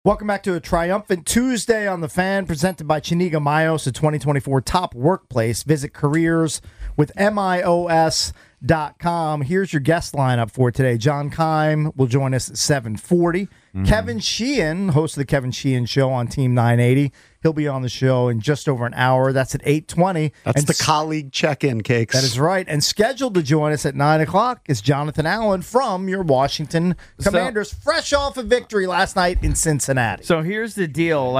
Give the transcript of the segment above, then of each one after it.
Welcome back to a triumphant Tuesday on the Fan, presented by Chiniga Mayos, the 2024 top workplace. Visit careerswithmios.com. Here's your guest lineup for today. John Keim will join us at 7:40. Kevin Sheehan, host of the Kevin Sheehan Show on Team 980. He'll be on the show in just over an hour. That's at 8:20. That's the colleague check-in, Cakes. That is right. And scheduled to join us at 9 o'clock is Jonathan Allen from your Washington Commanders, fresh off a victory last night in Cincinnati. So here's the deal.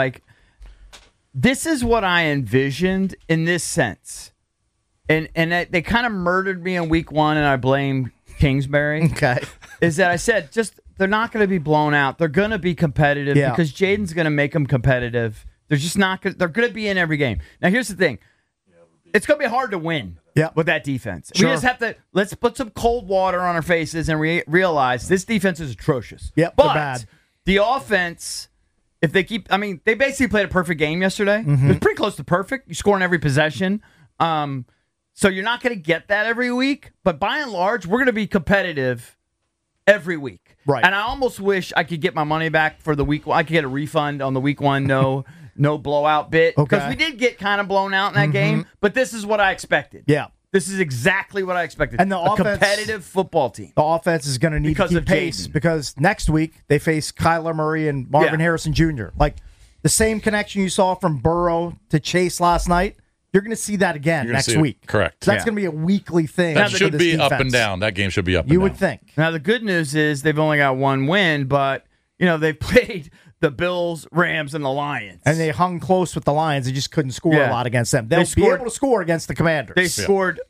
This is what I envisioned in this sense. And they kind of murdered me in week one, and I blame Kingsbury. Okay. Is that I said, they're not going to be blown out. They're going to be competitive because Jaden's going to make them competitive. They're just not going to, they're going to be in every game. Now, here's the thing. It's going to be hard to win with that defense. Sure. We just have to, let's put some cold water on our faces and realize this defense is atrocious. Yep, but they're bad. The offense, if they keep, they basically played a perfect game yesterday. It was pretty close to perfect. You score in every possession. So you're not going to get that every week. But by and large, we're going to be competitive every week. Right. And I almost wish I could get my money back for the week. I could get a refund on the week one no blowout bit. Because we did get kind of blown out in that game. But this is what I expected. Yeah. This is exactly what I expected. And a competitive football team. The offense is going to need to keep pace because next week they face Kyler Murray and Marvin Harrison Jr. Like the same connection you saw from Burrow to Chase last night. You're going to see that again next week. Correct. So that's going to be a weekly thing. That should be up and down. That game should be up and down. You would think. Now, the good news is they've only got one win, but, they've played the Bills, Rams, and the Lions. And they hung close with the Lions. They just couldn't score a lot against them. They'll be able to score against the Commanders. They scored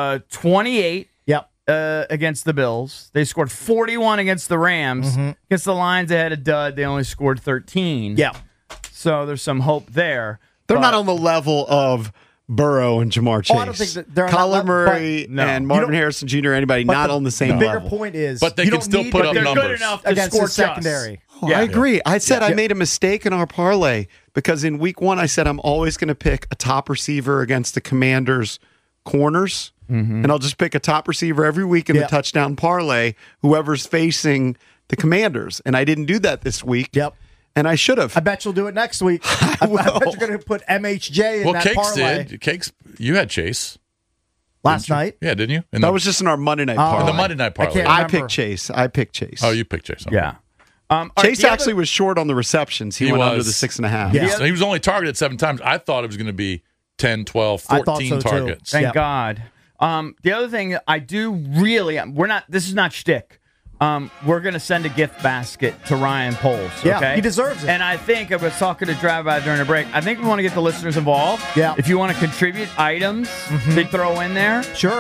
28 against the Bills. They scored 41 against the Rams. Against the Lions, they had a dud. They only scored 13. Yeah. So there's some hope there. They're not on the level of Burrow and Jamar Chase. I don't think that they're on Kyler that level, Murray and Marvin Harrison Jr. Anybody not on the same level. The bigger point is, but they can still put up they're numbers. good enough to against score the secondary. Oh, I agree. I said I made a mistake in our parlay because in week one I said I'm always going to pick a top receiver against the Commanders' corners, and I'll just pick a top receiver every week in the touchdown parlay, whoever's facing the Commanders. And I didn't do that this week. Yep. And I should have. I bet you'll do it next week. I bet you're going to put MHJ in that Cakes parlay. did. Cakes, you had Chase last night. Yeah, didn't you? That was just in our Monday night parlay. In the Monday night parlay. can't I remember. picked Chase. Oh, you picked Chase. Okay. Yeah. Chase actually was short on the receptions. He went under the 6.5. Yeah. He was only targeted 7 times. I thought it was going to be 10, 12, 14 targets. Thank God. The other thing I do really, this is not shtick. We're going to send a gift basket to Ryan Poles. Yeah, okay? he deserves it. And I think, I was talking to Trav about it during the break, I think we want to get the listeners involved. Yeah. If you want to contribute items they throw in there. Sure.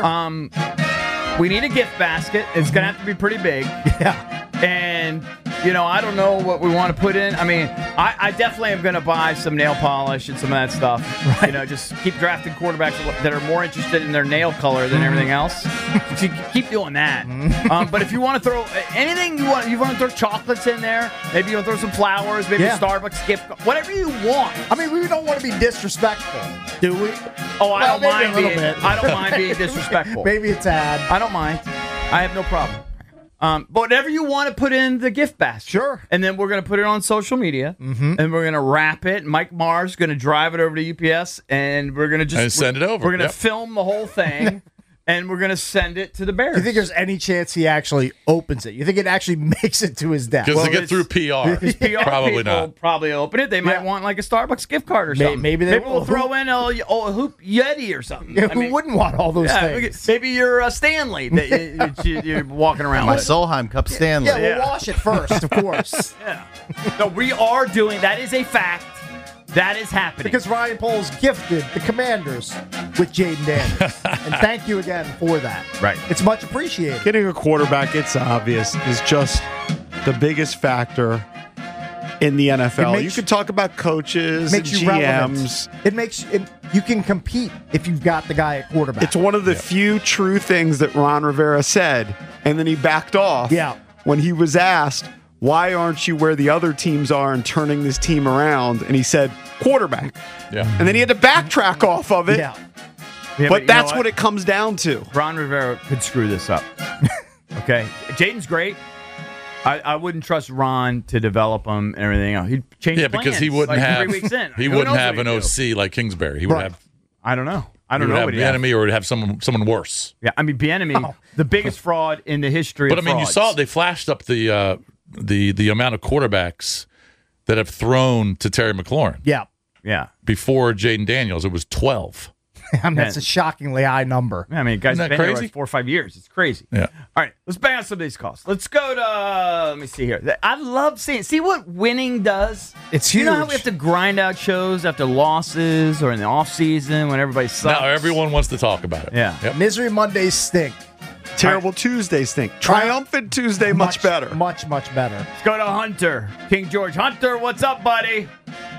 We need a gift basket. It's going to have to be pretty big. Yeah. And, I don't know what we want to put in. I definitely am going to buy some nail polish and some of that stuff. Right. Just keep drafting quarterbacks that are more interested in their nail color than everything else. So keep doing that. But if you want to throw anything you want to throw chocolates in there. Maybe you want to throw some flowers, maybe a Starbucks gift, whatever you want. We don't want to be disrespectful, do we? Oh, I don't mind maybe a little bit. I don't mind being disrespectful. Maybe a tad. I don't mind. I have no problem. But whatever you want to put in the gift basket. Sure. And then we're going to put it on social media. And we're going to wrap it. Mike Marr's going to drive it over to UPS. And we're going to just send it over. We're going to film the whole thing. And we're going to send it to the Bears. You think there's any chance he actually opens it? You think it actually makes it to his desk? Because to get through PR. His PR Probably people not. Probably open it. They might want like a Starbucks gift card or something. Maybe we'll throw in a Hoop Yeti or something. Yeah, who wouldn't want all those things? Maybe you're Stanley that you're walking around My with. Solheim Cup Stanley. Yeah, we'll wash it first, of course. No, we are doing that. Is a fact. That is happening. Because Ryan Poles gifted the Commanders with Jaden Daniels. And thank you again for that. Right. It's much appreciated. Getting a quarterback, it's obvious, is just the biggest factor in the NFL. You could talk about coaches and GMs. It makes you can compete if you've got the guy at quarterback. It's one of the few true things that Ron Rivera said, and then he backed off when he was asked, why aren't you where the other teams are and turning this team around? And he said, quarterback. Yeah. And then he had to backtrack off of it. Yeah. But that's what it comes down to. Ron Rivera could screw this up. Okay. Jaden's great. I wouldn't trust Ron to develop them and everything else. He'd change plans, because he wouldn't have 3 weeks in. he wouldn't have an OC like Kingsbury. He would have. I don't know. I He don't would know have what he has. Bieniemy, or would have someone worse. Yeah, I mean Bieniemy, the biggest fraud in the history. But of I mean, frauds. you saw they flashed up the amount of quarterbacks that have thrown to Terry McLaurin. Yeah. Before Jaden Daniels, it was 12. I mean, that's a shockingly high number. I mean, guys Isn't have that been here crazy? like 4 or 5 years. It's crazy. Yeah. All right, let's bang on some of these calls. Let's go to, let me see here. I love see what winning does? It's You know how huge. we have to grind out shows after losses or in the off season when everybody sucks? Now everyone wants to talk about it. Yeah. Yep. Misery Mondays stink. Terrible Tuesdays stink. Triumphant Tuesday, much better. Much better. Let's go to Hunter. King George. Hunter, what's up, buddy?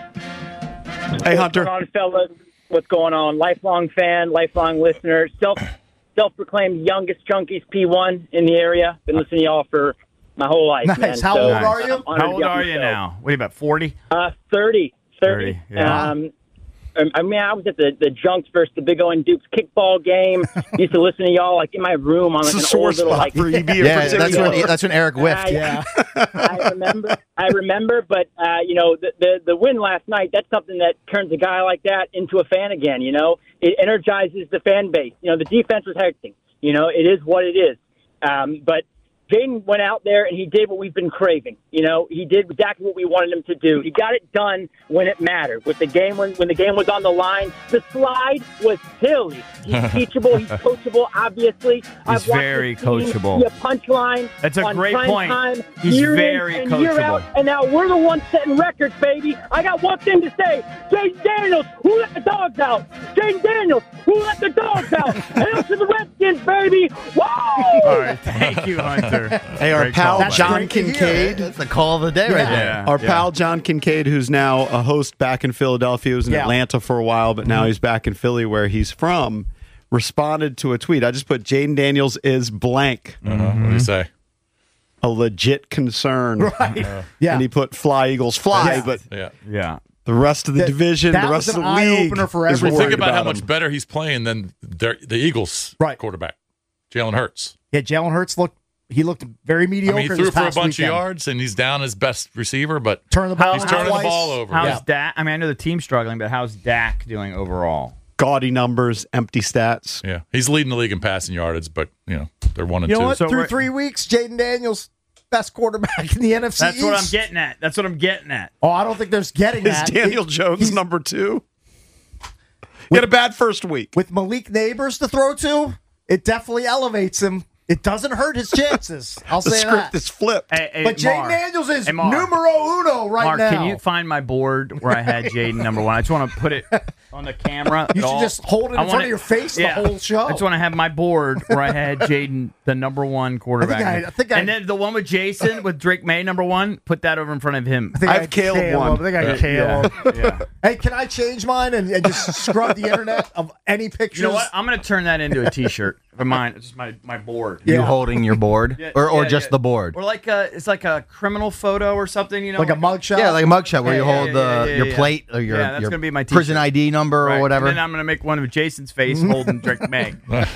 Hey, Hunter. What's going on, fellas? What's going on? Lifelong fan, lifelong listener, self-proclaimed youngest junkies P1 in the area. Been listening to y'all for my whole life. Nice. Man. How old are you? I'm honored How to old be on are the you show. now? What are you, about 40? 30. 30, yeah. I mean, I was at the Junks versus the Big O and Dukes kickball game. Used to listen to y'all like in my room on like It's a an sore old little spot like. for EB. Yeah, that's when Eric whiffed. I remember, but the win last night, that's something that turns a guy like that into a fan again, It energizes the fan base. The defense was hectic. It is what it is. But Jaden went out there and he did what we've been craving. He did exactly what we wanted him to do. He got it done when it mattered. With the game when the game was on the line, the slide was silly. He's teachable. He's coachable. Obviously, He's very coachable. Be a punchline. That's a on great prime point. Time, He's year very in and year coachable. out, and now we're the ones setting records, baby. I got one thing to say. Jaden Daniels, who let the dogs out? Jaden Daniels, who let the dogs out? Hail to the Redskins, baby. Woo! All right, thank you, Hunter. Hey, our Great pal call. John great to hear. Kincaid. That's the call of the day right there. Yeah. Our pal John Kincaid, who's now a host back in Philadelphia, was in Atlanta for a while, but now he's back in Philly where he's from, responded to a tweet. I just put Jaden Daniels is blank. What do you say? A legit concern. Right. Yeah. And he put fly Eagles fly, Yeah. but Yeah. the rest of the division, that the rest was of the an league eye-opener for is everyone. worried Think about how much him. better he's playing than the Eagles quarterback, Jalen Hurts. Yeah, Jalen Hurts looked very mediocre. I mean, he threw this for a past bunch weekend. of yards, and he's down his best receiver, but Turn the ball he's turning twice. the ball over. How's Dak? I mean, I know the team's struggling, but how's Dak doing overall? Gaudy numbers, empty stats. Yeah, he's leading the league in passing yardage, but they're 1 and You 2. know what? So Through we're- 3 weeks, Jaden Daniels, best quarterback in the NFC That's what I'm East. getting at. That's what I'm getting at. Oh, I don't think there's getting Is that. Daniel Jones number 2? He had a bad first week. With Malik Neighbors to throw to, it definitely elevates him. It doesn't hurt his chances. I'll The say script that. is flipped. Hey, But Jaden Mar. Daniels is Hey, Mar. numero uno right Mark, now. can you find my board where I had Jaden number 1? I just want to put it on the camera. You at should all. just hold it in I front want of your face the whole show. I just want to have my board where I had Jaden, the number 1 quarterback. I think I- and then the one with Jason, with Drake May, number 1, put that over in front of him. I think I have Caleb one. I think I got Caleb. Yeah. Hey, can I change mine and just scrub the internet of any pictures? You know what? I'm going to turn that into a T-shirt of mine. It's just my board. You holding your board, or just the board? Or like it's like a criminal photo or something, Like a mugshot? Yeah, like a mugshot where you Yeah, hold your yeah. plate or your, Yeah, that's your gonna be my prison t-shirt. ID number Right. or whatever. And then I'm going to make one of Jason's face holding Drake May.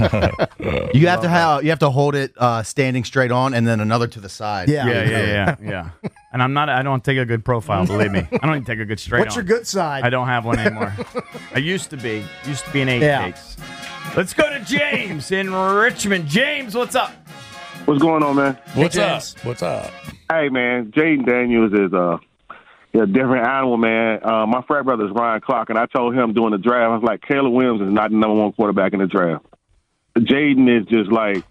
You have to hold it standing straight on, and then another to the side. Yeah. Yeah. And I don't take a good profile, believe me. I don't even take a good straight What's on. your good side? I don't have one anymore. I used to be an 8 Yeah. case. Let's go to James in Richmond. James, what's up? What's going on, man? What's up? James. What's up? Hey, man, Jaden Daniels is a different animal, man. My frat brother is Ryan Clark, and I told him during the draft, I was like, Caleb Williams is not the number 1 quarterback in the draft. Jaden is just like,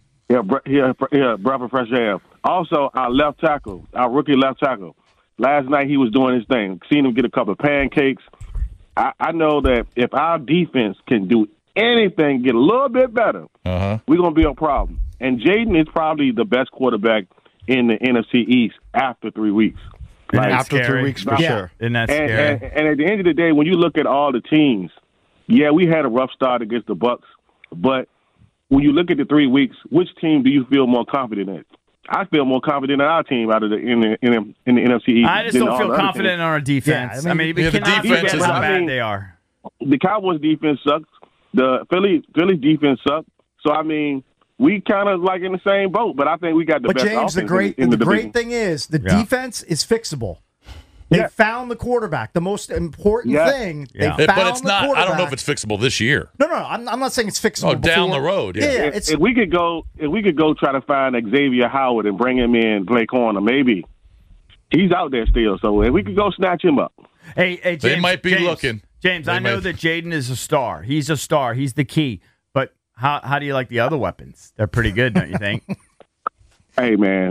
breath of fresh air. Also, our left tackle, our rookie left tackle, last night he was doing his thing. Seen him get a couple of pancakes. I know that if our defense can do anything, get a little bit better, we're going to be a problem. And Jaden is probably the best quarterback in the NFC East after 3 weeks. Like, After scary. 3 weeks, for sure. Isn't that scary? And at the end of the day, when you look at all the teams, yeah, we had a rough start against the Bucks, but when you look at the 3 weeks, which team do you feel more confident in? I feel more confident in our team out of in the NFC East. I just than don't all feel the other confident in teams. our defense. Yeah, I mean, we the cannot defense forget is- how I bad mean- they are. The Cowboys defense sucks. The Philly defense sucks. So I mean, we kind of like in the same boat, but I think we got the best James, offense the great in the great division. thing is the defense is fixable. They found the quarterback. The most important thing. They found but it's the not. I quarterback. don't know if it's fixable this year. No. I'm not saying it's fixable. Oh, down before. the road. Yeah. It's, If we could go try to find Xavier Howard and bring him in, play corner, maybe he's out there still. So if we could go snatch him up. Hey, James, They might be looking. James, They I know might- that Jaden is a star. He's a star. He's the key. But how do you like the other weapons? They're pretty good, don't you think? Hey man,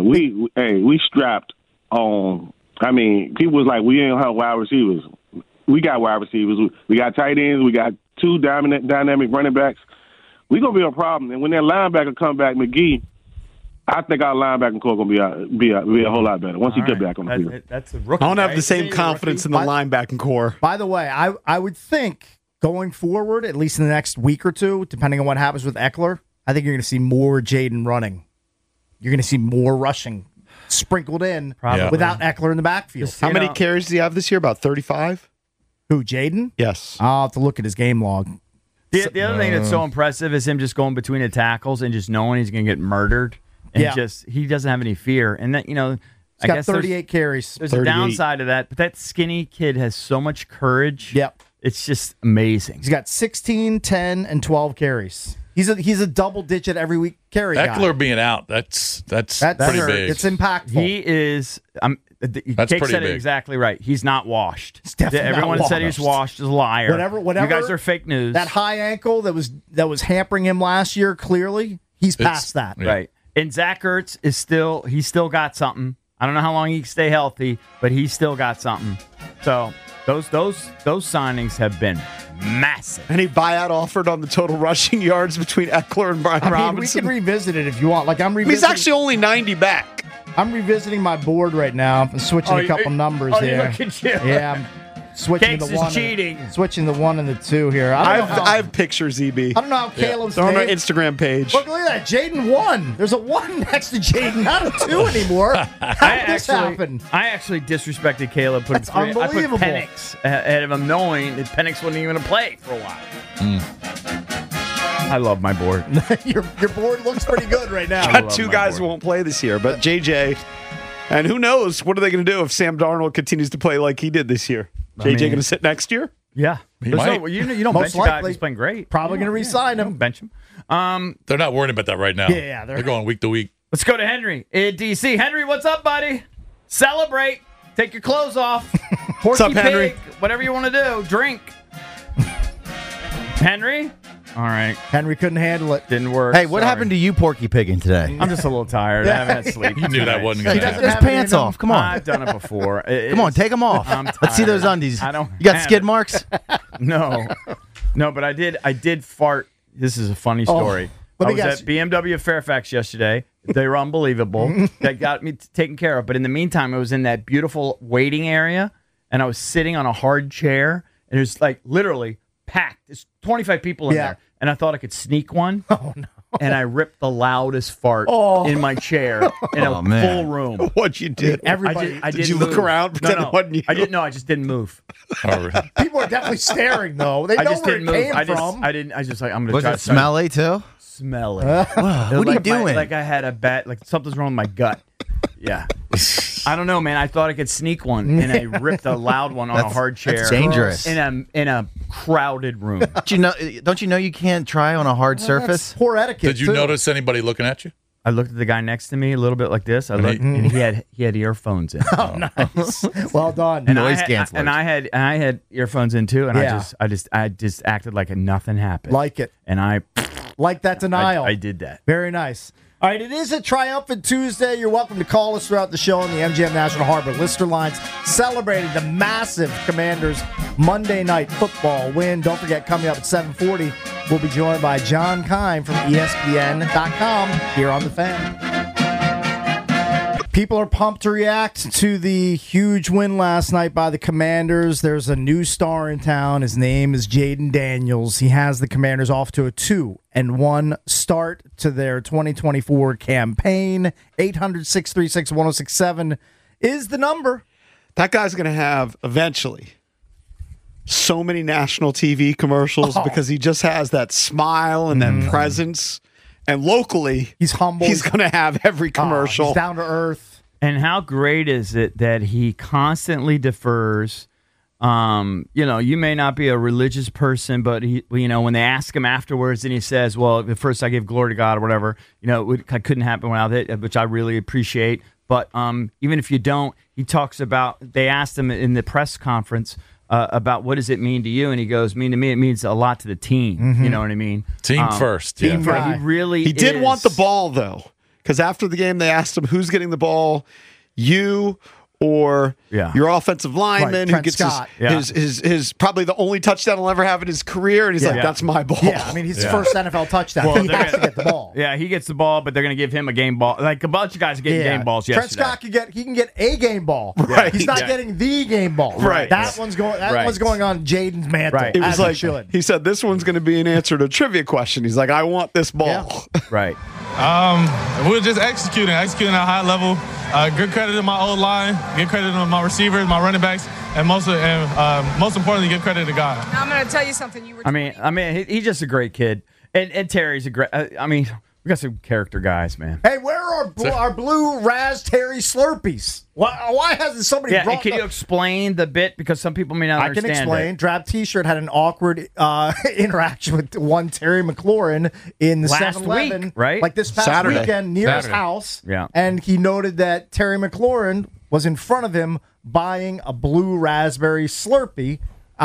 we strapped on. I mean, people was like, we ain't have wide receivers. We got wide receivers. We got tight ends. We got two dynamic running backs. We gonna be a problem. And when that linebacker come back, McGee, I think our linebacking core gonna be a whole lot better once he get back on the field. That's a rookie. I don't have right? the same He's a confidence in rookie. the linebacking core. By the way, I would think going forward, at least in the next week or two, depending on what happens with Eckler, I think you're going to see more Jaden running. You're going to see more rushing sprinkled in Probably. without Eckler in the backfield. Just- How You many know- carries does he have this year? About 35? Who, Jaden? Yes. I'll have to look at his game log. The other thing that's so impressive is him just going between the tackles and just knowing he's going to get murdered. And he doesn't have any fear. And that, He's I got guess 38 carries. there's a 38. downside to that, but that skinny kid has so much courage. Yep. It's just amazing. He's got 16, 10, and 12 carries. He's a double-digit every week carry guy. Eckler being out, that's pretty big. It's impactful. He is. That's Cake pretty said it big. exactly right. He's not washed. definitely not Everyone said he's washed is a liar. Whatever. You guys are fake news. That high ankle that was hampering him last year, clearly, he's past that. Yeah. Right. And Zach Ertz he's still got something. I don't know how long he can stay healthy, but he's still got something. So those signings have been massive. Any buyout offered on the total rushing yards between Eckler and Brian I mean, we Robinson? can revisit it if you want. Like I'm I mean, revisiting. he's actually only 90 back. I'm revisiting my board right now and switching a couple numbers here. Look at you. Yeah, I'm switching Cakes the is one. cheating. Switching the 1 and the 2 here. I I have pictures, EB. don't know how Caleb's They're on our name. Instagram page. Look at that. Jaden 1. There's a 1 next to Jaden, not a 2 anymore. How did this happen? I actually disrespected Caleb. That's I put unbelievable. Penix ahead of him, knowing that Penix wasn't even going to play for a while. I love my board. your board looks pretty good right now. Got two guys who won't play this year, but JJ. And who knows? What are they going to do if Sam Darnold continues to play like he did this year? JJ going to sit next year? Yeah. There's might. no- you don't Most bench a guy if likely. he's playing great. Probably going to re-sign You don't him. bench him. They're not worried about that right now. Yeah, they're- they're going week to week. Let's go to Henry in DC. Henry, what's up, buddy? Celebrate. Take your clothes off. Porky up, Henry? Pig. Whatever you want to do. Drink. Henry? All right. Henry couldn't handle it. Didn't work. Hey, what happened to you, Porky Piggin, today? I'm just a little tired. I haven't had sleep. You knew that wasn't going He to doesn't happen. His have it in pants him. off. Come on. I've done it before. Come on, take them off. I'm Let's see those tired. undies. I don't You got have skid it. marks? No, but I did fart. This is a funny story. let I me was guess. at BMW Fairfax yesterday. They were unbelievable. That got me taken care of. But in the meantime, I was in that beautiful waiting area, and I was sitting on a hard chair, and it was like literally packed. There's 25 people in Yeah. there, and I thought I could sneak one. Oh no! And I ripped the loudest fart in my chair in a man. full room. What you did? Everybody, I Did didn't you look move. around, pretend it wasn't you? I didn't know. I just didn't move. Oh, really? people are definitely staring though. They I know just where didn't it move. came from. I didn't. I just like I'm gonna Was try it to smelly, too? smell it. What are you Like doing? like I had a bat. Like something's wrong with my gut. Yeah. I don't know, man. I thought I could sneak one, and I ripped a loud one on a hard chair. That's dangerous. In a crowded room. Don't you know you can't try on a hard That's surface? poor etiquette. Did you too. notice anybody looking at you? I looked at the guy next to me a little bit like this. I looked, and he had earphones in. Nice. Well done. And Noise I had, cancelers. And I had earphones in too, and Yeah. I just acted like nothing happened. Like it. And I Like that denial. I did that. Very nice. All right, it is a triumphant Tuesday. You're welcome to call us throughout the show on the MGM National Harbor Lister lines, celebrating the massive Commanders Monday Night Football win. Don't forget, coming up at 7:40, we'll be joined by John Keim from ESPN.com here on The Fan. People are pumped to react to the huge win last night by the Commanders. There's a new star in town. His name is Jaden Daniels. He has the Commanders off to a 2-1 start to their 2024 campaign. 800-636-1067 is the number. That guy's going to have eventually so many national TV commercials because he just has that smile and that presence. And locally, he's humble. He's going to have every commercial. He's down to earth. And how great is it that he constantly defers? You may not be a religious person, but when they ask him afterwards, and he says, "Well, at first I give glory to God," or whatever. I couldn't happen without it, which I really appreciate. But even if you don't, he talks about. They asked him in the press conference about what does it mean to you, and he goes, "To me, it means a lot to the team." Mm-hmm. You know what I mean? Team first. Team Yeah. guy. He really. He did is. want the ball, though, because after the game, they asked him, "Who's getting the ball? You or your offensive lineman who Trent gets Scott. his probably the only touchdown he'll ever have in his career?" And he's like, "That's my ball." Yeah, I mean, he's his first NFL touchdown. He has to get the ball. Yeah, he gets the ball, but they're going to give him a game ball. Like a bunch of guys are getting game balls Trent yesterday. Scott can get a game ball. Right. He's not getting the game ball. Right. That one's going on Jaden's mantle. Right. It was as like it should. he said, "This one's going to be an answer to a trivia question." He's like, "I want this ball." Right. We're just executing at a high level. Good credit to my old line. Good credit to my receivers, my running backs, and most importantly, good credit to God. Now I'm going to tell you something. I mean, he's just a great kid, and Terry's a great. We got some character guys, man. Hey, where are our blue Raz Terry Slurpees? Why hasn't somebody Yeah, brought and can you explain the bit because some people may not I understand can explain. it. Drab T-shirt had an awkward interaction with one Terry McLaurin in the Last 7-Eleven, week, right? Like this past Saturday. weekend near his Saturday. house. Yeah. And he noted that Terry McLaurin was in front of him buying a blue raspberry Slurpee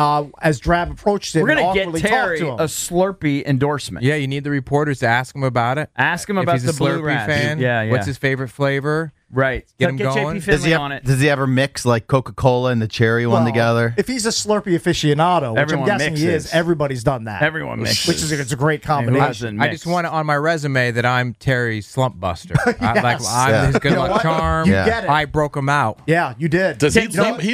as Drab approached him. We're gonna and get awkwardly Terry talked to a him. Slurpee endorsement. Yeah, you need the reporters to ask him about it. Ask him If about he's the a blue Slurpee Raz. fan. Yeah. What's his favorite flavor? Right. Get him Get going. JP Finley on it. Does he ever mix like Coca-Cola and the cherry one Well, together? If he's a Slurpee aficionado, which Everyone I'm guessing he mixes. is, everybody's done that. Everyone mixes. Which is it's a great Who combination. doesn't I mix? just want it on my resume that I'm Terry Slump Buster. I'm his good You know luck what? charm. You get it. I broke him out. Yeah, you did. Does he? You know what? He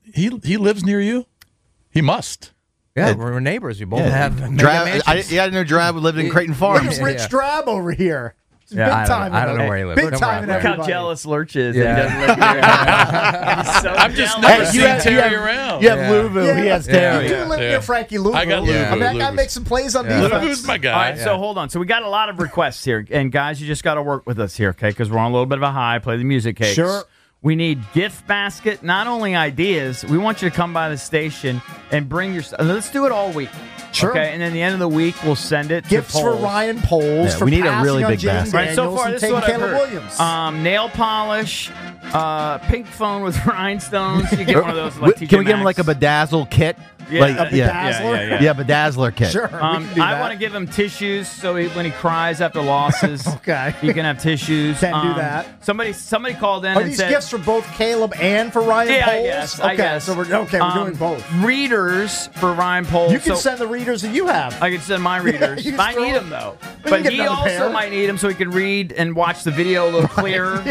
lives near you. He must. Yeah, we're neighbors. We both have mega Drab, mansions. I didn't know Drab lived in Creighton Farms. Look at Rich Drab over here. He's Yeah, big time. I don't know where he lives. Big Don't time in worry Look how everybody. jealous Lurch is. Yeah. That he doesn't live here. He's so I've just jealous. never seen Terry around. You have Louisville. He has Terry. You do live near Frankie Louisville. I got I mean, that guy Louisville. makes some plays on defense. Who's my guy? All right, so hold on. So we got a lot of requests here, and guys, you just got to work with us here, okay? Because we're on a little bit of a high. Play the music, cakes. Sure. We need gift basket. Not only ideas. We want you to come by the station and bring your. Let's do it all week. Sure. Okay, and then the end of the week we'll send it. Gifts to for Poles. Ryan Poles. Yeah, for we need a passing really on big Jaden basket. Right, so Daniels far and this is taking what I've Caleb heard. Williams. Nail polish, pink phone with rhinestones. You get one of those. Like TJ Can we give him Maxx. like a bedazzle kit? Yeah, Like, a bedazzler? Yeah, bedazzler kit. Sure. we can do I that. want to give him tissues so when he cries after losses, Okay. he can have tissues. Can do that. Somebody called in Are and these said, gifts for both Caleb and for Ryan Yeah, Poles? I guess. Okay, I guess. so we're doing both. Readers for Ryan Poles. You can So send the readers that you have. I can send my readers. you just I throw need them. them though, you but get he another also pair. might need them so he can read and watch the video a little clearer.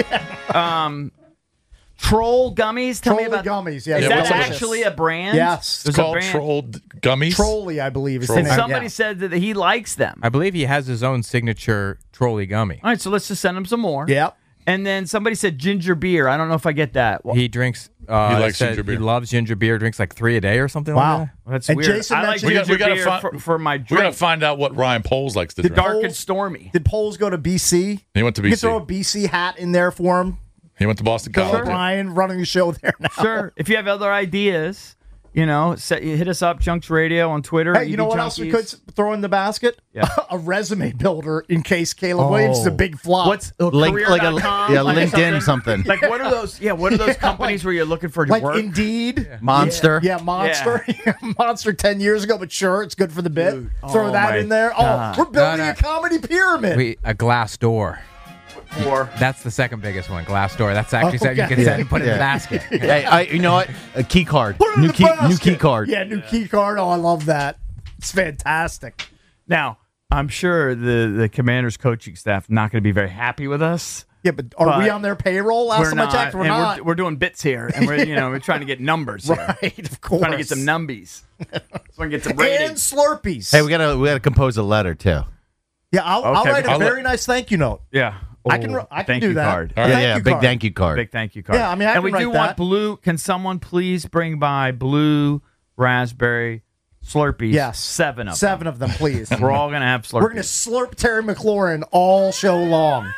Troll gummies. Tell me Trolly about gummies. Yeah, Is they're that delicious. actually a brand? Yes. It's There's a called brand. Troll Gummies. Trolly, I believe. Is the And name. somebody Yeah. said that he likes them. I believe he has his own signature trolley gummy. All right, so let's just send him some more. Yep. And then somebody said ginger beer. I don't know if I get that. Well, He drinks. He likes said ginger beer. He loves ginger beer. Drinks like 3 a day or something Wow. like that. that's And weird. Jason I like mentioned- ginger We gotta beer find- for my We gotta drink. find out what Ryan Poles likes to Did drink. Dark and Poles- stormy. Did Poles go to BC? He went to You can throw a BC. BC hat in there for him. He went to Boston Bill College. O'Brien running the show there now. Sure. If you have other ideas, hit us up, Junks Radio on Twitter. Hey, you know what else we could throw in the basket? Yeah. A resume builder in case Caleb Williams is a big flop. What's LinkedIn something. Like what are those? Yeah, what are those companies where you're looking for like work? Indeed? Monster. Yeah, Monster. Monster 10 years ago, but sure, it's good for the bit. Throw that my in there. God. Oh, we're building No. a comedy pyramid. A glass door. Or That's the second biggest one. Glass door. That's actually something you Okay. can send and put in Yeah. the basket. Hey, you know what? A key card. Put it in New the key. New basket. key card. Yeah, new key card. Oh, I love that. It's fantastic. now, I'm sure the Commanders coaching staff not going to be very happy with us. Yeah, but are we But on their payroll? Last We're time I not. checked, we're and not. We're doing bits here, and we're trying to get numbers here. Right, of course. Trying to get some numbies. So I can get some ratings. And Slurpees. Hey, we gotta compose a letter too. Yeah, I'll Okay, write a I'll very nice thank you note. Yeah. I can thank do you that. Card. All right. Thank Yeah, you big card. thank you card. Big thank you card. Yeah, I mean, I and can we do write want that. blue. Can someone please bring by blue raspberry Slurpees. Yes. 7 of them. 7 of them, please. We're all going to have Slurpees. We're going to slurp Terry McLaurin all show long.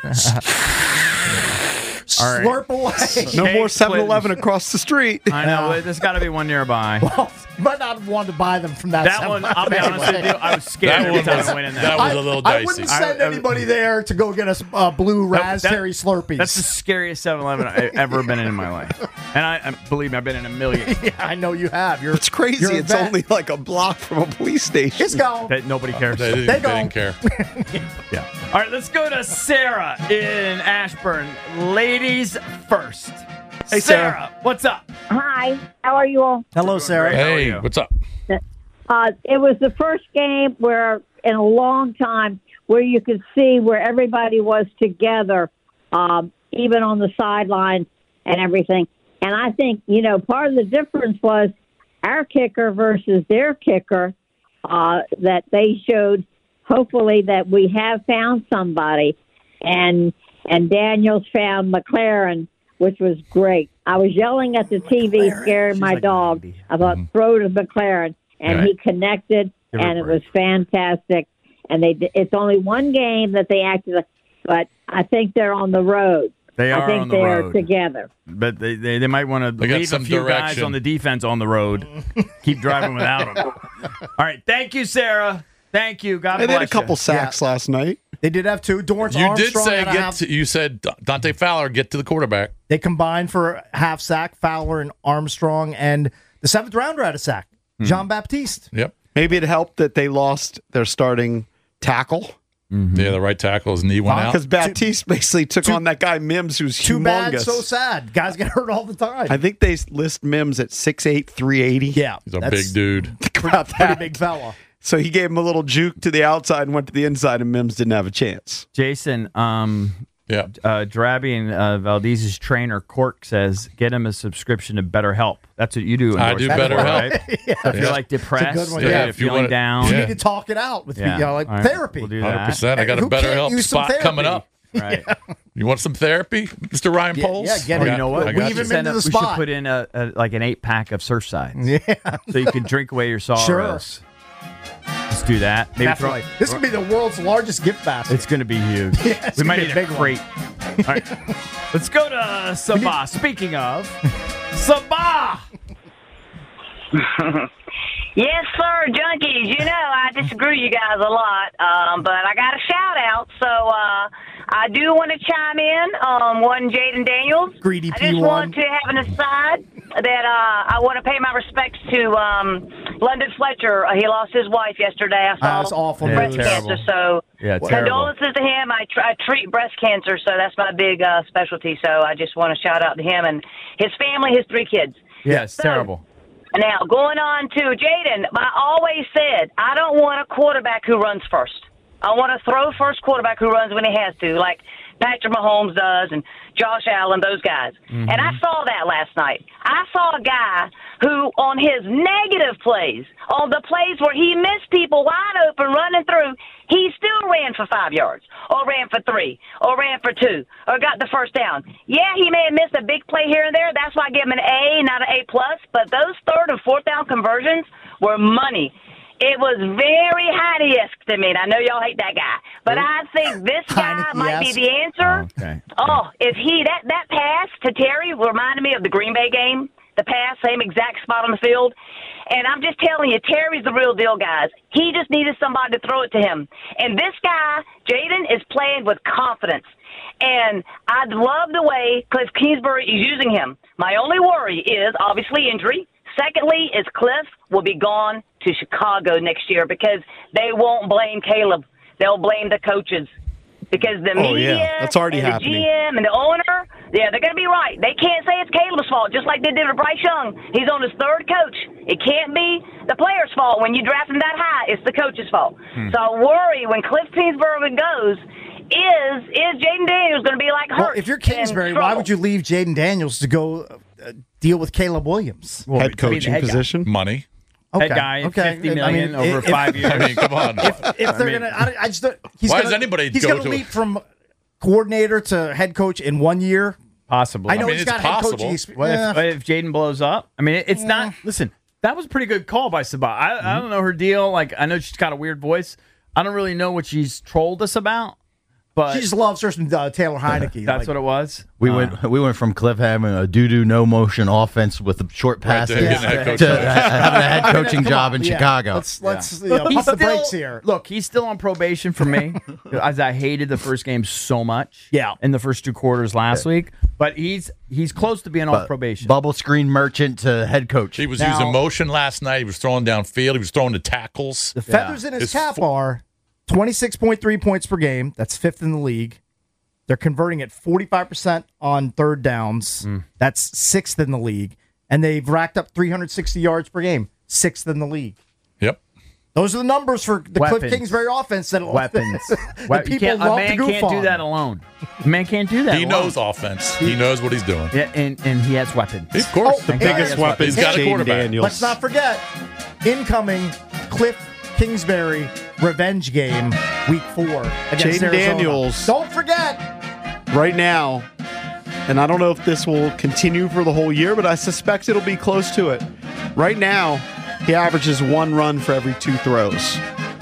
Slurp away. No more 7-Eleven across the street. I know. There's got to be one nearby. Well, might not have wanted to buy them from that. That one, I'll be honest with you, I was scared every time I went in there. That was a little I dicey. wouldn't send anybody there to go get us blue raspberry Slurpees. That's the scariest 7-Eleven I've ever been in my life. And I believe me, I've been in a million. Yeah, I know you have. It's crazy. you're a It's vet. only like a block from a police station. It's gone. That nobody cares. They didn't care. Yeah. All right, let's go to Sarah in Ashburn. Ladies first. Hey, Sarah, what's up? Hi, how are you all? Hello, Sarah. Hey, what's up? It was the first game where, in a long time, where you could see where everybody was together, even on the sideline and everything. And I think, part of the difference was our kicker versus their kicker, that they showed, hopefully, that we have found somebody. And Daniels found McLaren, which was great. I was yelling at the TV, scaring my dog. I thought, throw to McLaren. And he connected, and it was fantastic. And it's only one game that they acted, but I think they're on the road. They are I think on the they're road. together. But they might want to got leave a some few guys direction. on the defense on the road. Keep driving without them. All right. Thank you, Sarah. Thank you. God They bless had a couple you. sacks last night. They did have 2. Dorrance You Armstrong did had say you said Dante Fowler get to the quarterback. They combined for a half sack, Fowler and Armstrong, and the 7th rounder had a sack, Jean Baptiste. Yep. Maybe it helped that they lost their starting tackle. Yeah, the right tackle, his knee went out. Because Baptiste basically took on that guy Mims, who's Too humongous. bad, so sad. Guys get hurt all the time. I think they list Mims at 6'8", 380. Yeah, He's a big dude. Think about pretty that. big fella. So he gave him a little juke to the outside and went to the inside, and Mims didn't have a chance. Jason, Yeah. Drabby and Valdez's trainer, Cork, says get him a subscription to BetterHelp. That's what you do. I do endorse before, BetterHelp. right? So if you're like depressed, It's a good one, or yeah. you're If you feeling wanna- down. You Yeah. need to talk it out with Yeah. people, like All right. therapy. We'll do that. 100%. I got a Who can't BetterHelp use some spot coming therapy? up. Right. You want some therapy, Mr. Ryan Poles? yeah, get Well, him. you know what? I got Weave you. him into the We spot. should put in like an 8-pack of Surfsides. Yeah, So you can drink away your sorrows. Let's do that. Maybe definitely. This could be the world's largest gift basket. It's going to be huge. Yeah, it's we gonna might be need a a big one. crate. All right. Let's go to Sabah. Speaking of, Sabah. Yes, sir, junkies. I disagree with you guys a lot, but I got a shout out. So I do want to chime in on one Jaden Daniels. Greedy I just P1. want to have an aside that I want to pay my respects to London Fletcher. He lost his wife yesterday. I saw That's awful Yeah, breast news. terrible. cancer. So Yeah, terrible. condolences to him. I treat breast cancer, so that's my big specialty. So I just want to shout out to him and his family, his 3 kids. Yeah, it's terrible. Now, going on to Jaden, I always said I don't want a quarterback who runs first. I want a throw first quarterback who runs when he has to, like Patrick Mahomes does and Josh Allen, those guys. And I saw that last night. I saw a guy who, on his negative plays, on the plays where he missed people wide open running through, he still ran for 5 yards, or ran for 3, or ran for 2, or got the first down. Yeah, he may have missed a big play here and there. That's why I give him an A, not an A+. But those 3rd and 4th down conversions were money. It was very Heine-esque to me. And I know y'all hate that guy, but I think this guy might be the answer. Okay. Oh, if that pass to Terry reminded me of the Green Bay game. The pass, same exact spot on the field. And I'm just telling you, Terry's the real deal, guys. He just needed somebody to throw it to him. And this guy, Jaden, is playing with confidence. And I love the way Cliff Kingsbury is using him. My only worry is, obviously, injury. Secondly, is Cliff will be gone to Chicago next year because they won't blame Caleb. They'll blame the coaches. Because the media that's already and happening. the GM and the owner, they're going to be right. They can't say it's Caleb's fault, just like they did with Bryce Young. He's on his 3rd coach. It can't be the player's fault. When you draft him that high, it's the coach's fault. So I worry when Cliff Kingsbury goes, is Jaden Daniels going to be like hurt? Well, if you're Kingsbury, why would you leave Jaden Daniels to go deal with Caleb Williams? Well, Head to be the coaching head guy. position. Money. Okay, Head guy, okay. $50 million over 5 years. I mean, come on. If they're gonna, I just he's Why gonna, does anybody he's go gonna to leap from coordinator to head coach in 1 year. Possibly. I know mean, he's it's got head possible. coaching experience. What if Jaden blows up? I mean, it's not. Listen, That was a pretty good call by Sabah. I don't know her deal. Like, I know she's got a weird voice. I don't really know what she's trolled us about. But she just loves her some Taylor Heineke. That's what it was. We went from Cliff having a no motion offense with a short passes to having a head coaching job in Chicago. Let's pump the brakes here. Look, he's still on probation for me, as I hated the first game so much. Yeah, in the first 2 quarters last week, but he's close to being off probation. Bubble screen merchant to head coach. He was using motion last night. He was throwing downfield. He was throwing the tackles. The feathers in his cap are 26.3 points per game. That's 5th in the league. They're converting at 45% on third downs. That's 6th in the league. And they've racked up 360 yards per game. 6th in the league. Yep. Those are the numbers for the Cliff Kingsbury offense. That Weapons. that people love a man to goof can't on. do that alone. A man can't do that He alone. knows offense. He knows what he's doing. Yeah, and he has weapons. Of course. The biggest weapon is He's got a Jaden quarterback. Daniels. Let's not forget, incoming Cliff Kingsbury revenge game, week 4 against Jaden Arizona. Daniels. Don't forget. Right now, and I don't know if this will continue for the whole year, but I suspect it'll be close to it. Right now, he averages 1 run for every 2 throws.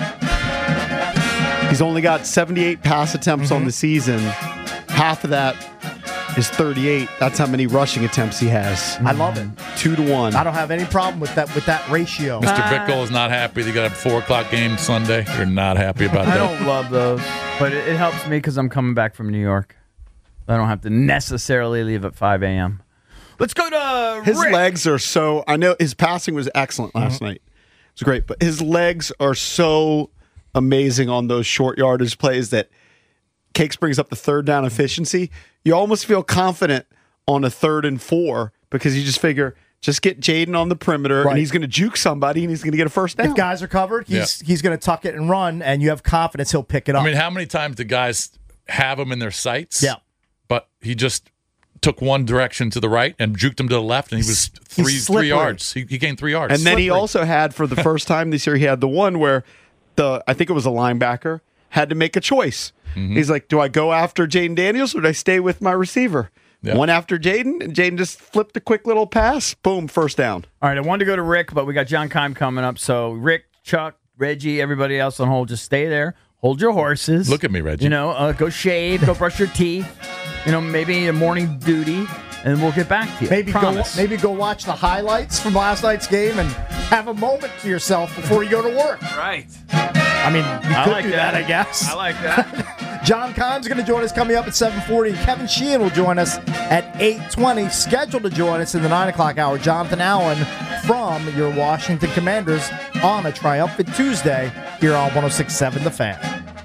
He's only got 78 pass attempts on the season. Half of that is 38. That's how many rushing attempts he has. I love it. 2 to 1. I don't have any problem with that ratio. Mr. Bickle is not happy. They got a 4 o'clock game Sunday. You're not happy about I that. don't love those, but it helps me because I'm coming back from New York. I don't have to necessarily leave at 5 a.m. Let's go to His Rick. legs are so. I know his passing was excellent last night. It was great, but his legs are so amazing on those short yardage plays that Cakes brings up the third down efficiency. You almost feel confident on a 3rd and 4 because you just figure, just get Jaden on the perimeter and he's going to juke somebody and he's going to get a first down. If guys are covered, he's going to tuck it and run, and you have confidence he'll pick it up. I mean, how many times do guys have him in their sights? Yeah. But he just took one direction to the right and juked him to the left, and he was three yards. He gained 3 yards. And then he also had, for the first time this year, he had the one where I think it was a linebacker, had to make a choice. He's like, do I go after Jaden Daniels or do I stay with my receiver? Yeah. One after Jaden, and Jaden just flipped a quick little pass. Boom, first down. All right, I wanted to go to Rick, but we got John Keim coming up. So Rick, Chuck, Reggie, everybody else on hold, just stay there. Hold your horses. Look at me, Reggie. You know, go shave, go brush your teeth. You know, maybe a morning duty, and we'll get back to you. Maybe go watch the highlights from last night's game and have a moment to yourself before you go to work. Right. I mean, you could do that, I guess. I like that. John Keim's going to join us coming up at 7:40. Kevin Sheehan will join us at 8:20. Scheduled to join us in the 9 o'clock hour, Jonathan Allen from your Washington Commanders on a triumphant Tuesday here on 106.7 The Fan.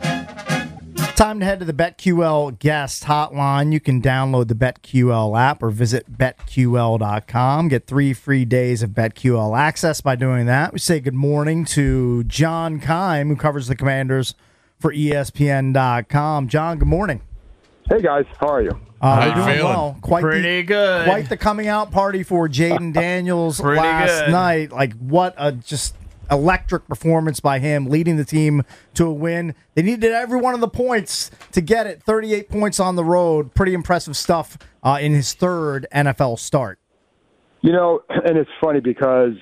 Time to head to the BetQL guest hotline. You can download the BetQL app or visit BetQL.com. Get 3 free days of BetQL access by doing that. We say good morning to John Keim, who covers the Commanders for ESPN.com. John, good morning. Hey, guys. How are you? How you feeling? Well. Pretty good. Quite the coming out party for Jaden Daniels last night. Like, what a just electric performance by him, leading the team to a win. They needed every one of the points to get it. 38 points on the road. Pretty impressive stuff in his 3rd NFL start. You know, and it's funny because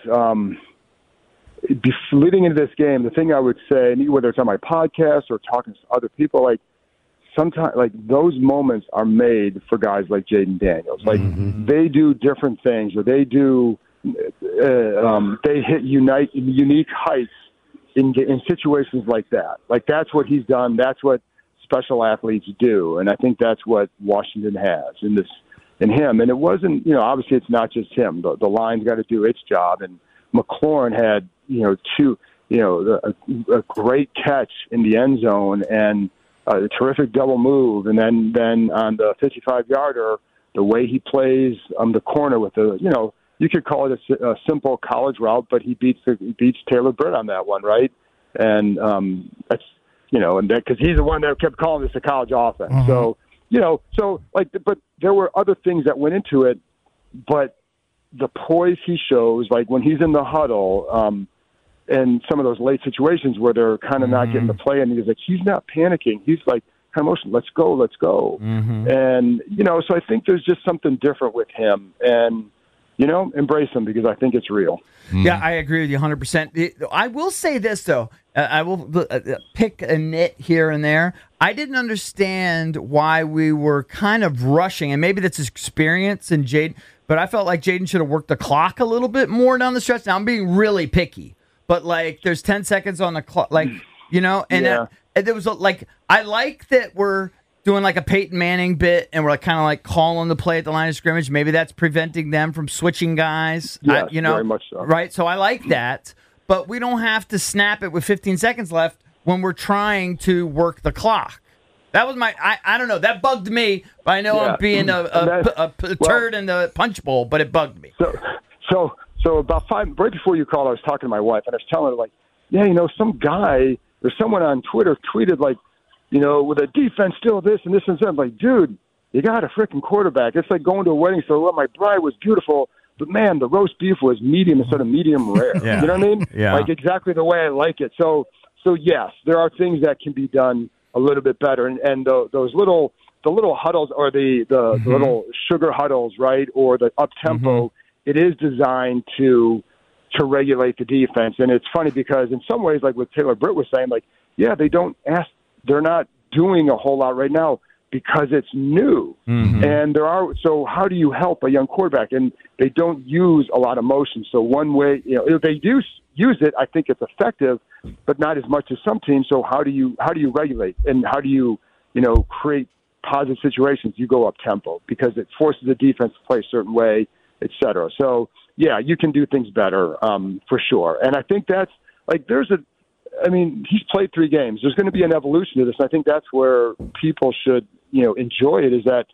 leading into this game, the thing I would say, whether it's on my podcast or talking to other people, like sometimes, like those moments are made for guys like Jaden Daniels. Like they do different things, or they do. They hit unique heights in situations like that. Like that's what he's done. That's what special athletes do, and I think that's what Washington has in him. And it wasn't, obviously it's not just him. The line's got to do its job, and McLaurin had, a great catch in the end zone and a terrific double move, and then on the 55-yarder, the way he plays the corner with you could call it a simple college route, but he beats Taylor Britt on that one, right? And that's and that because he's the one that kept calling this a college offense. So but there were other things that went into it, but the poise he shows, like when he's in the huddle, and some of those late situations where they're kind of not getting the play, and he's not panicking. He's like kind of motion, let's go. And so I think there's just something different with him, and embrace them because I think it's real. Yeah, I agree with you 100%. I will say this, though. I will pick a nit here and there. I didn't understand why we were kind of rushing, and maybe that's his experience and Jaden, but I felt like Jaden should have worked the clock a little bit more down the stretch. Now, I'm being really picky, but, there's 10 seconds on the clock, and there was, I like that we're doing a Peyton Manning bit, and we're kind of calling the play at the line of scrimmage. Maybe that's preventing them from switching guys. Yes, very much so. Right? So I like that, but we don't have to snap it with 15 seconds left when we're trying to work the clock. That was I don't know. That bugged me, but I know I'm being a turd in the punch bowl, but it bugged me. So about right before you called, I was talking to my wife, and I was telling her, some guy or someone on Twitter tweeted with a defense still this and this and that. I'm like, dude, you got a freaking quarterback. It's like going to a wedding. So, my bride was beautiful, but man, the roast beef was medium instead of medium rare. Yeah. You know what I mean? Yeah. Exactly the way I like it. So yes, there are things that can be done a little bit better. And those little huddles or the little sugar huddles, right? Or the up tempo, it is designed to regulate the defense. And it's funny because in some ways, like what Taylor Britt was saying, they're not doing a whole lot right now because it's new. And so how do you help a young quarterback? And they don't use a lot of motion. So one way, if they do use it, I think it's effective, but not as much as some teams. So how do you regulate and how do you create positive situations? You go up tempo because it forces the defense to play a certain way, et cetera. So yeah, you can do things better for sure. And I think that's he's played 3 games. There's going to be an evolution to this. I think that's where people should, enjoy it is that,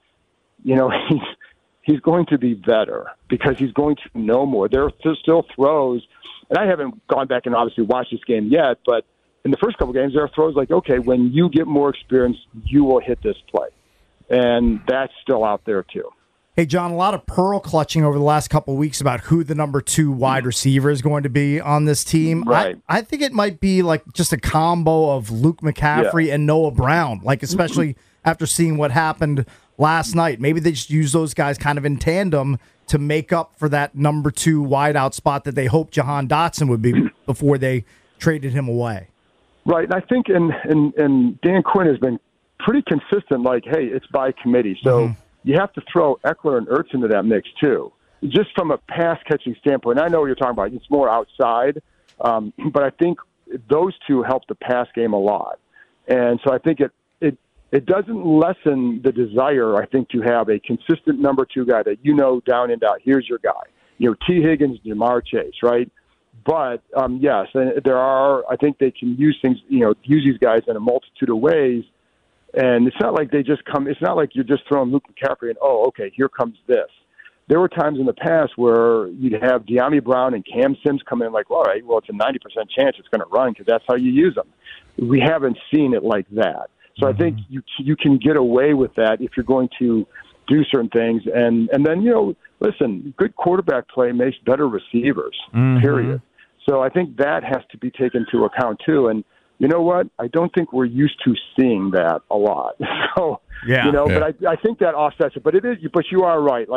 he's going to be better because he's going to know more. There are still throws, and I haven't gone back and obviously watched this game yet, but in the first couple games, there are throws okay, when you get more experience, you will hit this play. And that's still out there too. Hey, John, a lot of pearl clutching over the last couple of weeks about who the number 2 wide receiver is going to be on this team. Right. I think it might be just a combo of Luke McCaffrey and Noah Brown, especially after seeing what happened last night. Maybe they just use those guys kind of in tandem to make up for that number 2 wideout spot that they hoped Jahan Dotson would be before they traded him away. Right. And I think and Dan Quinn has been pretty consistent, hey, it's by committee. So you have to throw Eckler and Ertz into that mix, too, just from a pass-catching standpoint. I know what you're talking about. It's more outside, but I think those two help the pass game a lot. And so I think it doesn't lessen the desire, I think, to have a consistent number 2 guy that down and out. Here's your guy. T. Higgins, Jamar Chase, right? But, yes, and I think they can use things, use these guys in a multitude of ways. And it's not like they just come. It's not like you're just throwing Luke McCaffrey and, okay, here comes this. There were times in the past where you'd have De'Ami Brown and Cam Sims come in all right, well, it's a 90% chance it's going to run because that's how you use them. We haven't seen it like that. So I think you can get away with that if you're going to do certain things. And then, listen, good quarterback play makes better receivers, period. So I think that has to be taken into account, too. And you know what? I don't think we're used to seeing that a lot. So, but I think that offsets it. But it is. But you are right.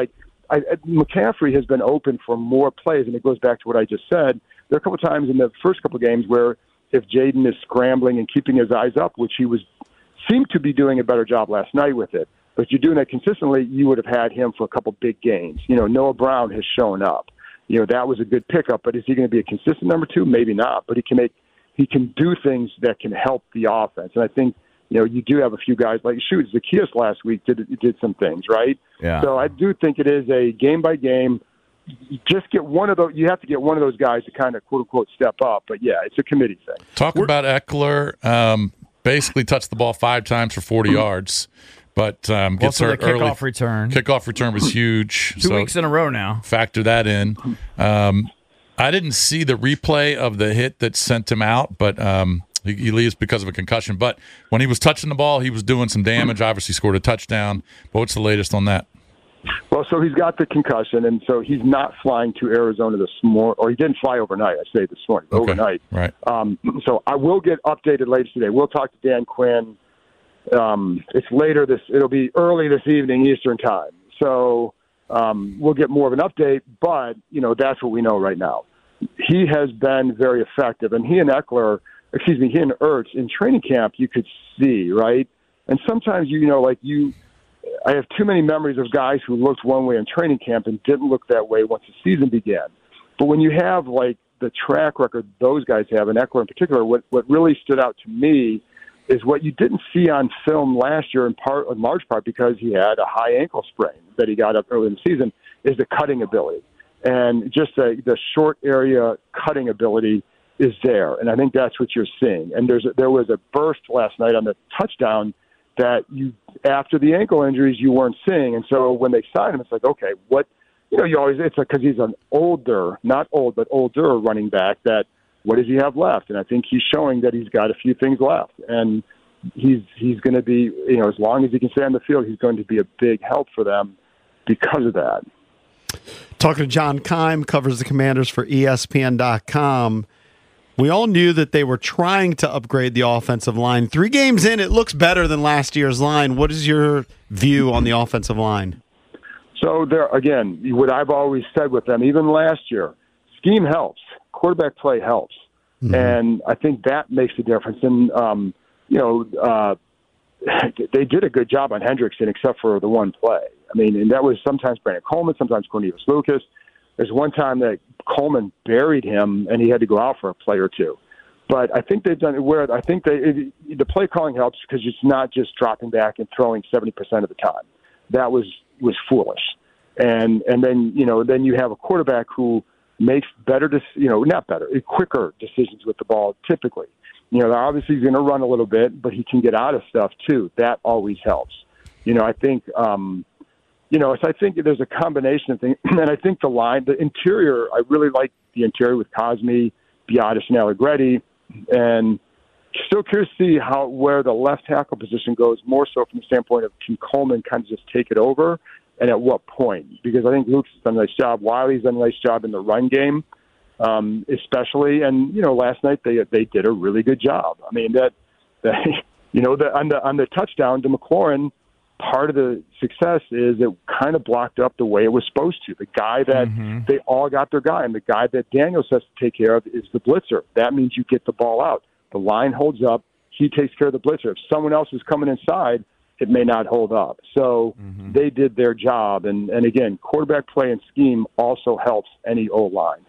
McCaffrey has been open for more plays, and it goes back to what I just said. There are a couple of times in the first couple of games where if Jaden is scrambling and keeping his eyes up, which he seemed to be doing a better job last night with it. But if you're doing that consistently, you would have had him for a couple big games. Noah Brown has shown up. That was a good pickup. But is he going to be a consistent number 2? Maybe not. But he can do things that can help the offense. And I think, you do have a few guys Zacchaeus last week did some things, right? Yeah. So I do think it is a game by game. You get one of those. You have to get one of those guys to kind of quote unquote step up. But yeah, it's a committee thing. Talk about Eckler. Basically touched the ball 5 times for 40 yards. But gets hurt early. Kickoff return. Kickoff return was huge. 2 weeks in a row now. Factor that in. I didn't see the replay of the hit that sent him out, but he leaves because of a concussion. But when he was touching the ball, he was doing some damage. Obviously scored a touchdown. But what's the latest on that? Well, so he's got the concussion, and so he's not flying to Arizona this morning, or he didn't fly overnight, I say this morning, overnight. Right. So I will get updated later today. We'll talk to Dan Quinn. It's later it'll be early this evening Eastern time. So we'll get more of an update, but, that's what we know right now. He has been very effective, and he and Ertz in training camp, you could see, right? And sometimes, I have too many memories of guys who looked one way in training camp and didn't look that way once the season began. But when you have, the track record those guys have, and Eckler in particular, what really stood out to me is what you didn't see on film last year in large part because he had a high ankle sprain that he got up early in the season, is the cutting ability. And just the short area cutting ability is there. And I think that's what you're seeing. And there was a burst last night on the touchdown that after the ankle injuries, you weren't seeing. And so when they signed him, it's like, okay, it's because he's an older running back that, what does he have left? And I think he's showing that he's got a few things left. And he's going to be, as long as he can stay on the field, he's going to be a big help for them because of that. Talking to John Keim, covers the Commanders for ESPN.com. We all knew that they were trying to upgrade the offensive line. 3 games in, it looks better than last year's line. What is your view on the offensive line? So there, again, what I've always said with them, even last year, scheme helps. Quarterback play helps. Mm-hmm. And I think that makes a difference. And, they did a good job on Hendrickson except for the one play. I mean, and that was sometimes Brandon Coleman, sometimes Cornelius Lucas. There's one time that Coleman buried him and he had to go out for a play or two. But I think they've done it where I think the play calling helps because it's not just dropping back and throwing 70% of the time. That was foolish. And then you have a quarterback who makes quicker decisions with the ball typically. Obviously he's going to run a little bit, but he can get out of stuff too. That always helps. I think so I think there's a combination of things. And I think the interior, I really like the interior with Cosme, Biadasz, and Allegretti. And still curious to see where the left tackle position goes, more so from the standpoint of can Coleman kind of just take it over and at what point? Because I think Luke's done a nice job. Wiley's done a nice job in the run game, especially. And, last night they did a really good job. I mean, on the touchdown to McLaurin, part of the success is it kind of blocked up the way it was supposed to. The guy that they all got their guy, and the guy that Daniels has to take care of is the blitzer. That means you get the ball out. The line holds up. He takes care of the blitzer. If someone else is coming inside, it may not hold up. So they did their job. And again, quarterback play and scheme also helps any O-line.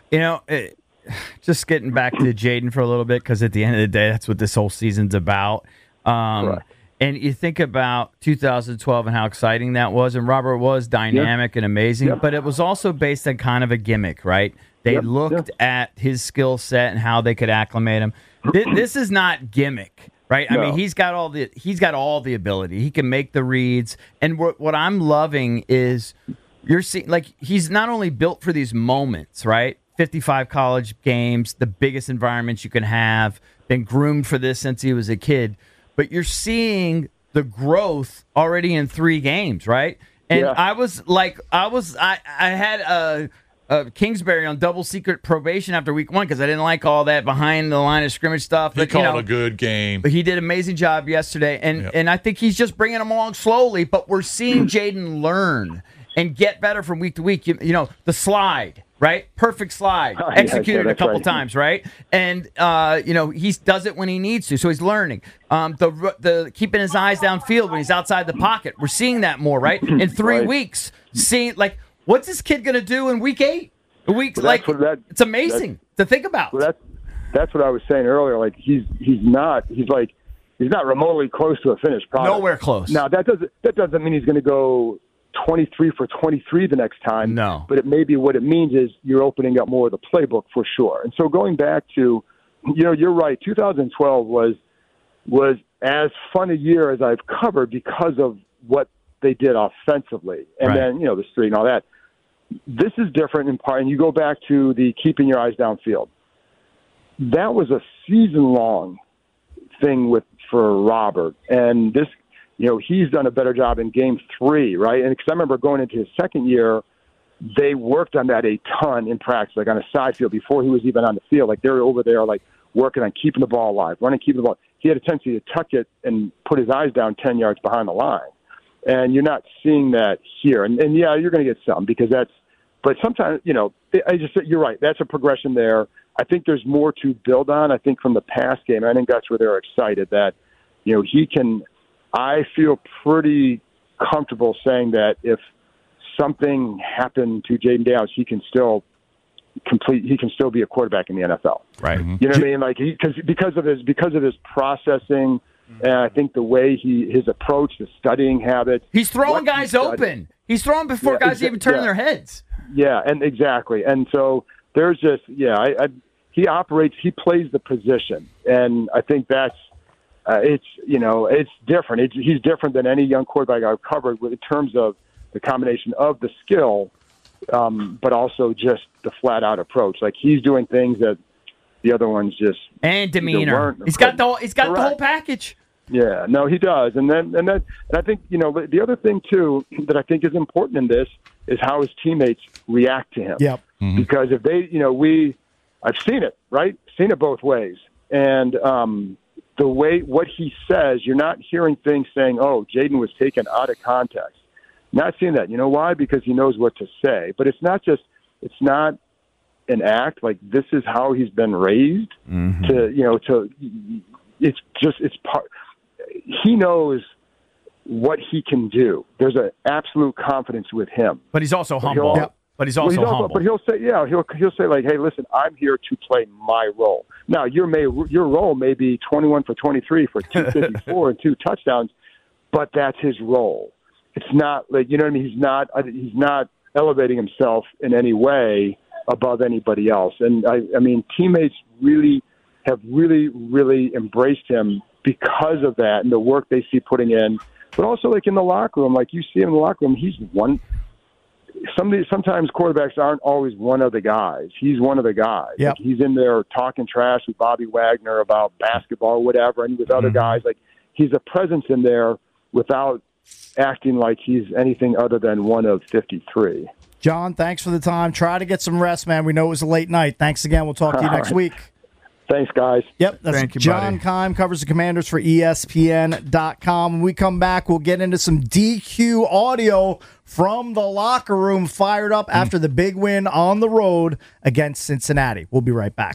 Just getting back to Jayden for a little bit, because at the end of the day, that's what this whole season's about. Right. And you think about 2012 and how exciting that was, and Robert was dynamic and amazing, but it was also based on kind of a gimmick, right? They looked at his skill set and how they could acclimate him. This is not gimmick, right? No. I mean, he's got all the ability. He can make the reads, and what I'm loving is you're seeing he's not only built for these moments, right? 55 college games, the biggest environments you can have, been groomed for this since he was a kid. But you're seeing the growth already in 3 games, right? And I had Kingsbury on double secret probation after week 1 because I didn't like all that behind the line of scrimmage stuff. He called a good game. But he did an amazing job yesterday, and I think he's just bringing them along slowly. But we're seeing Jayden learn and get better from week to week. The slide. Right? Perfect slide. Executed a couple times, right? And, he does it when he needs to, so he's learning. The keeping his eyes downfield when he's outside the pocket. We're seeing that more, right? In 3 weeks, seeing, what's this kid going to do in week 8? It's amazing to think about. Well, that's what I was saying earlier. He's not remotely close to a finished product. Nowhere close. Now, that doesn't mean he's going to go 23 for 23 the next time. No. But what it means is you're opening up more of the playbook for sure. And so going back to, you're right, 2012 was as fun a year as I've covered because of what they did offensively. And then, the street and all that. This is different in part, and you go back to the keeping your eyes downfield. That was a season-long thing for Robert. And this, he's done a better job in game 3, right? And because I remember going into his second year, they worked on that a ton in practice, on a side field before he was even on the field. They were over there, working on keeping the ball alive, keeping the ball. He had a tendency to tuck it and put his eyes down 10 yards behind the line. And you're not seeing that here. And yeah, you're going to get some because but sometimes, you're right. That's a progression there. I think there's more to build on. I think from the past game, I think that's where they're excited that, I feel pretty comfortable saying that if something happened to Jayden Daniels, he can still be a quarterback in the NFL. Right. You know what I mean? Like because of his processing, and I think the way his approach, the studying habits. He's throwing guys open. He's throwing before guys even turn their heads. Yeah, and exactly. And so there's just he plays the position, and I think that's it's different. He's different than any young quarterback I've covered in terms of the combination of the skill, but also just the flat out approach. Like he's doing things that the other ones just and demeanor. He's got the whole package. Yeah, no, he does, and I think the other thing too that I think is important in this is how his teammates react to him. Yep. Mm-hmm. Because if they, I've seen it, right? Seen it both ways, and the way what he says, you're not hearing things saying, "Oh, Jayden was taken out of context." Not seeing that. You know why? Because he knows what to say. But it's not an act. Like this is how he's been raised. Mm-hmm. It's part. He knows what he can do. There's an absolute confidence with him. But he's also humble. But he's also humble. But he'll say, he'll say like, "Hey, listen, I'm here to play my role." Now, your role may be 21 for 23 for 254 and 2 touchdowns, but that's his role. It's not like what I mean. He's not elevating himself in any way above anybody else. And I mean, teammates have really embraced him because of that and the work they see putting in. But also, like in the locker room, like you see him in the locker room, he's one. Sometimes quarterbacks aren't always one of the guys. He's one of the guys. Yep. Like he's in there talking trash with Bobby Wagner about basketball or whatever, and with other guys. Like he's a presence in there without acting like he's anything other than one of 53. John, thanks for the time. Try to get some rest, man. We know it was a late night. Thanks again. We'll talk to you next week. Thanks, guys. Yep, that's Thank you, John buddy. Keim, covers the Commanders for ESPN.com. When we come back, we'll get into some DQ audio from the locker room, fired up after the big win on the road against Cincinnati. We'll be right back.